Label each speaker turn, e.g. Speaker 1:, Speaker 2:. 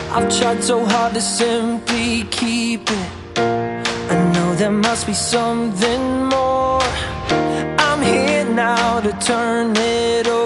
Speaker 1: I've tried so hard to simply keep it. I know there must be something more. I'm here now to turn it over.